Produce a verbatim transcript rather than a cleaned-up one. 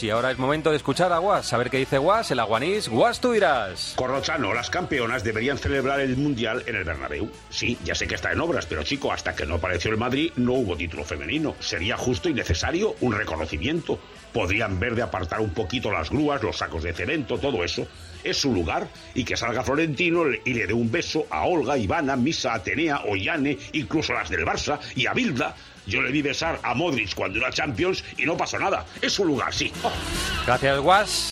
Y ahora es momento de escuchar a Guas, a ver qué dice Guas, el aguanís. Guas, tú dirás. Corrochano, las campeonas deberían celebrar el Mundial en el Bernabéu. Sí, ya sé que está en obras, pero chico, hasta que no apareció el Madrid no hubo título femenino. Sería justo y necesario un reconocimiento. Podrían ver de apartar un poquito las grúas, los sacos de cemento, todo eso. Es su lugar, y que salga Florentino y le dé un beso a Olga, Ivana, Misa, Atenea, Ollane, incluso las del Barça, y a Bilda. Yo le vi besar a Modric cuando era Champions y no pasó nada. Es su lugar, sí. Gracias, Guas.